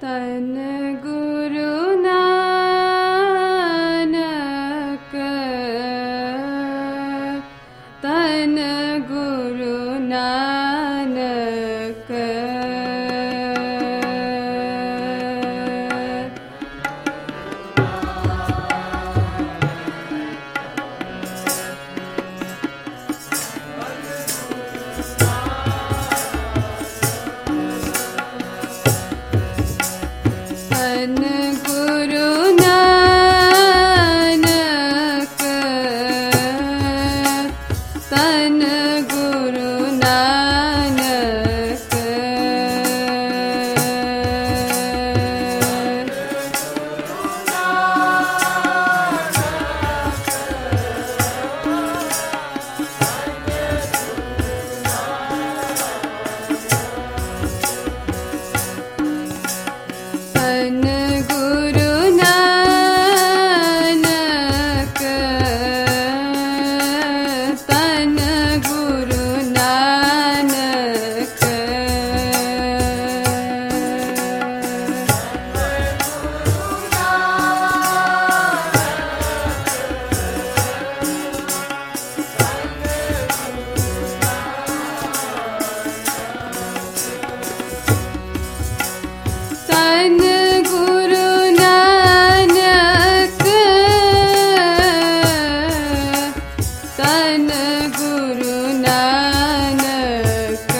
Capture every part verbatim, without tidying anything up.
धन गुरु नानक, धन गुरु नानक। धन गुरु नानक, धन गुरु नानक। धन गुरु नानक, धन गुरु नानक। धन गुरु नानक, धन गुरु नानक।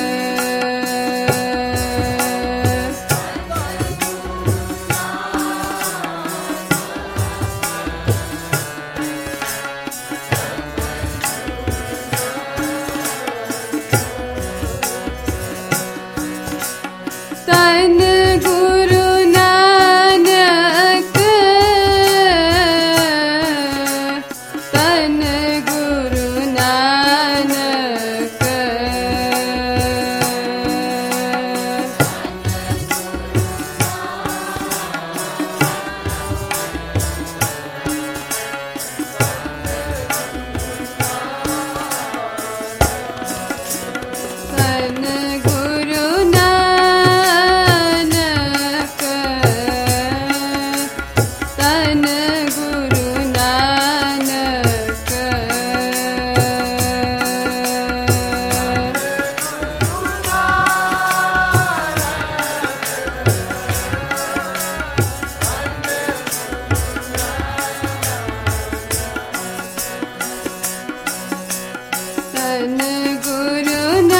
धन गुरु नानक, धन गुरु नानक। धन गुरु नानक, धन गुरु नानक। धन गुरु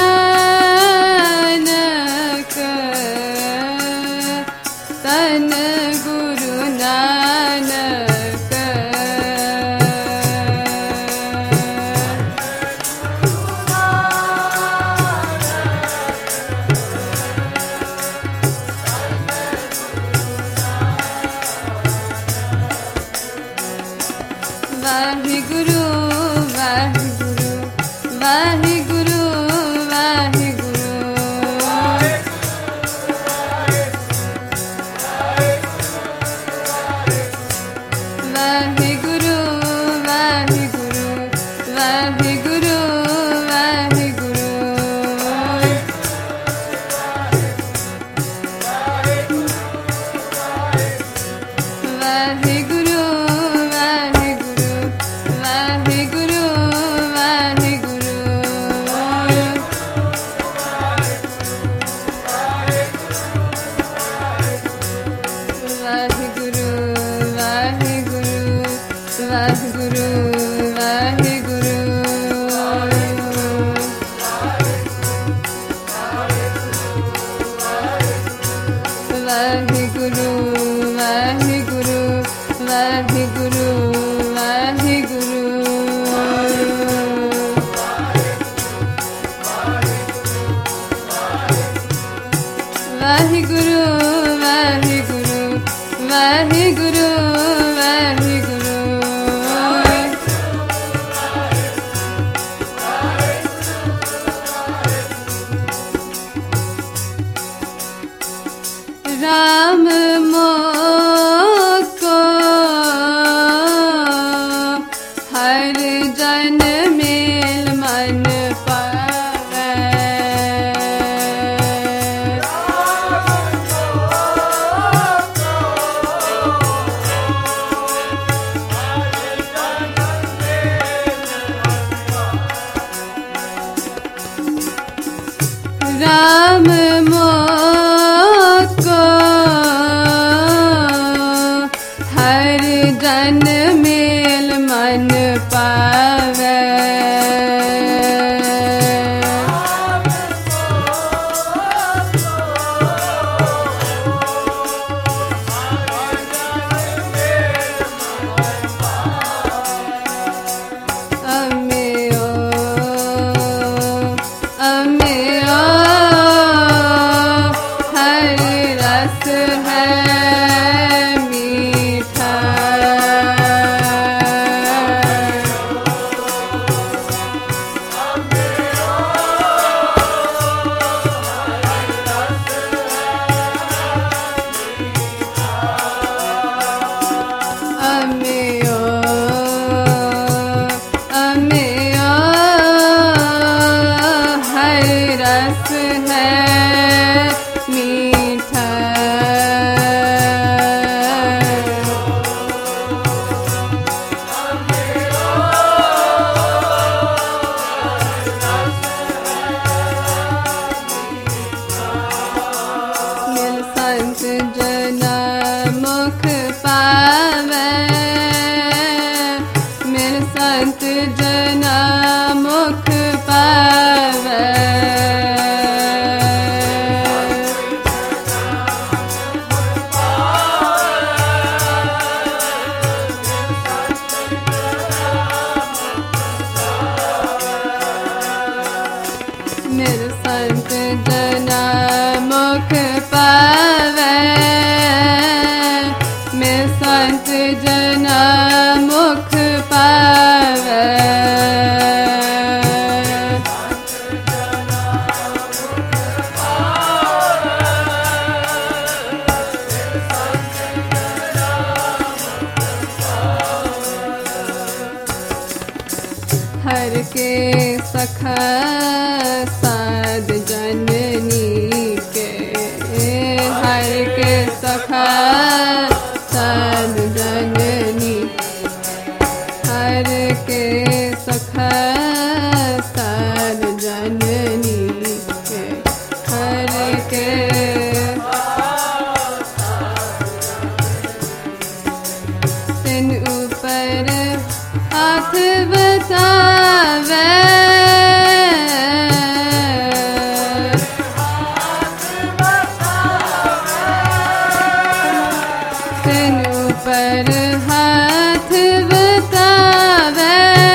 नानक, धन गुरु नानक। वाहिगुरु वाहिगुरु वाहिगुरु वाहिगुरु। वाहिगुरु वाहिगुरु वाहिगुरु वाहिगुरु। वाहिगुरु वाहिगुरु वाहिगुरु वाहिगुरु। वाहिगुरु वाहिगुरु वाहिगुरु वाहिगुरु। वाहिगुरु वाहिगुरु वाहिगुरु वाहिगुरु। वाहिगुरु वाहिगुरु वाहिगुरु वाहिगुरु। राम मोको जन मेल मन पावे। मेरे संत जना मुख पावे, मेरे संत जना मुख पावे। हर के सखा साध जननी के, हर के सखा साध जननी, हर के सखा साध जननी के, हर के तिन ऊपर हाथ बतावे, तिन ऊपर हाथ बतावे।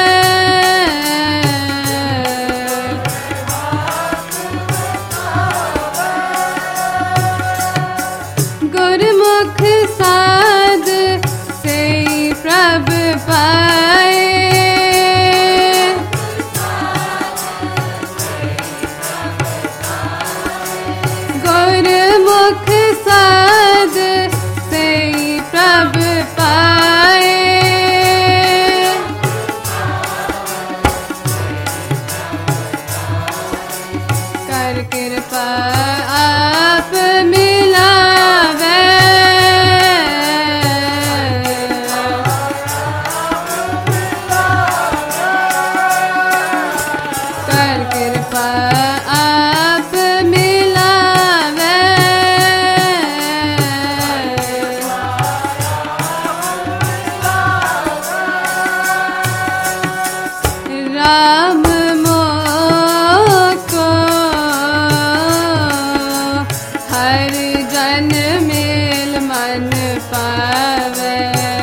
गुरमुख साध से प्रभ पाए, गुरमुख साध से प्रभ पाए। कर कृपा आप मिलावे, कर कृपा आप मिलावे। राम मोको हर जन मेल मन पावे,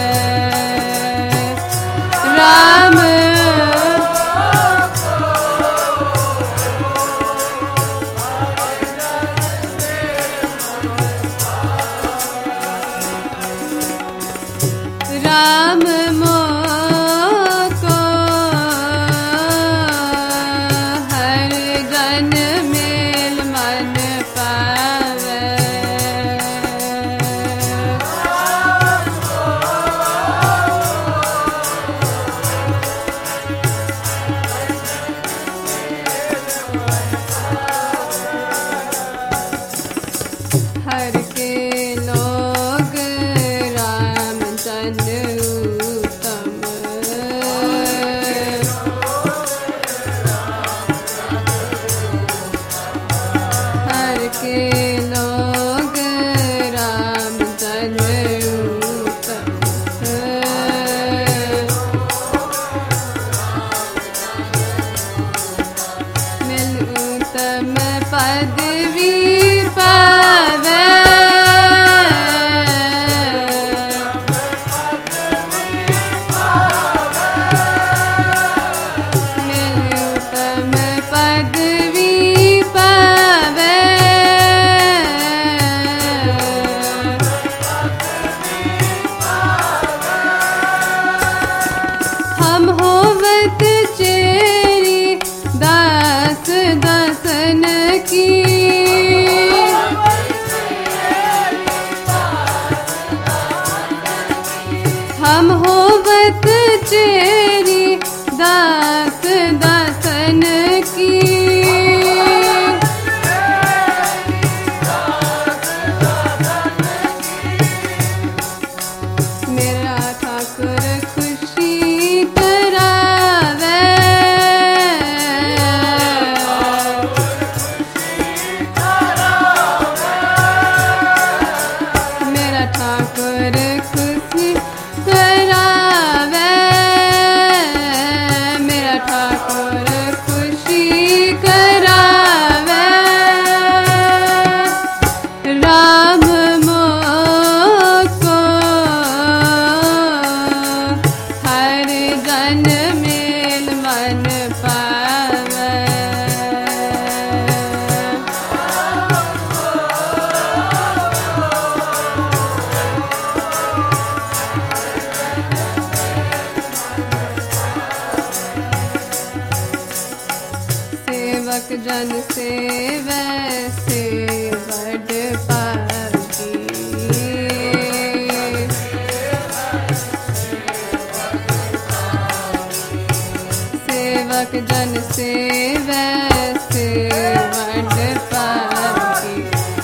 राम राम मोको हर जन मेल मन पावे। हर के लोग राम जन उत्तम, हर के लोग राम जन उत्तम। हम होवत चेरी दास दासन की। मेरा ठाकुर खुशी करावे, मेरा ठाकुर खुशी करावे, मेरा ठाकुर खुशी करावे। राम मोको हर जन मेल मन पावे। सेवक जन सेवै से बड़ पागी, सेवक जन सेवै से बड़ पागी।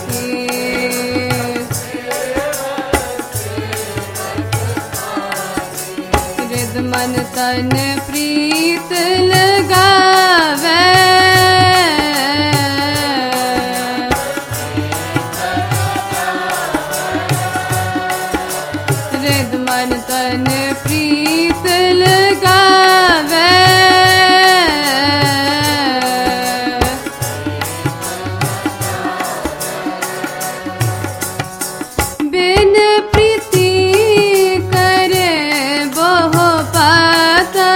हृद मन तन प्रीत लगावे, हृद मन तन प्रीत लगावे। बिन प्रीति करे बहु पाता,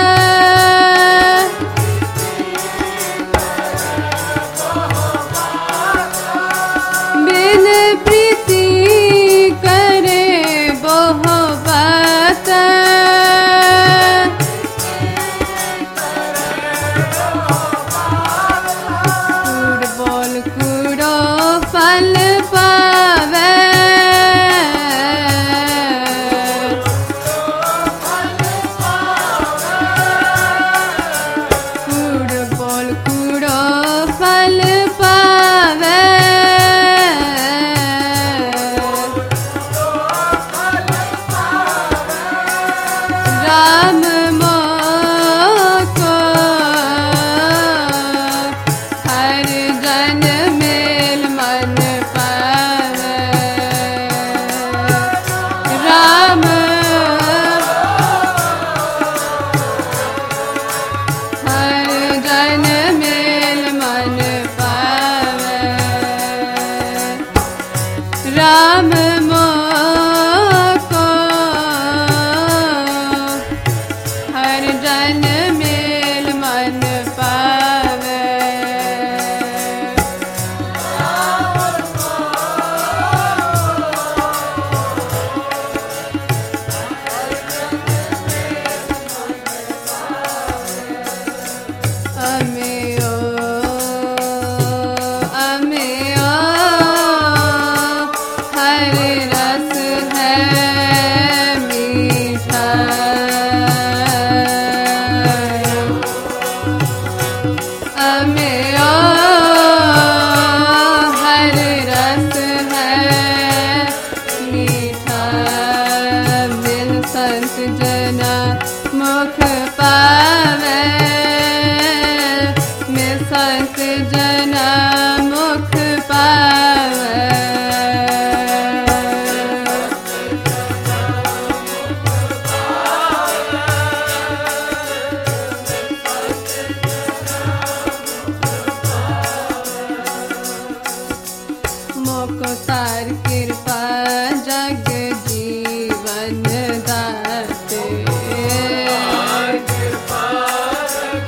बिन प्रीति करे बहु पाता। कूड़ बोल कूड़ो फल पावे, कूड़ बोल कूड़ो फल पावे। राम मोको हर जन मेल मन पावे। राम हर जन मेल मन पावे। राम मोको हर जन मेल मन पावे। अमे ओ अमे ओ हर रस है मीठा, अमे ओ हर रस है मीठा। बिन संत जना मुख पावे, मैं संत जना मुख पावे। मोको तार कृपा जग जीवन दाते,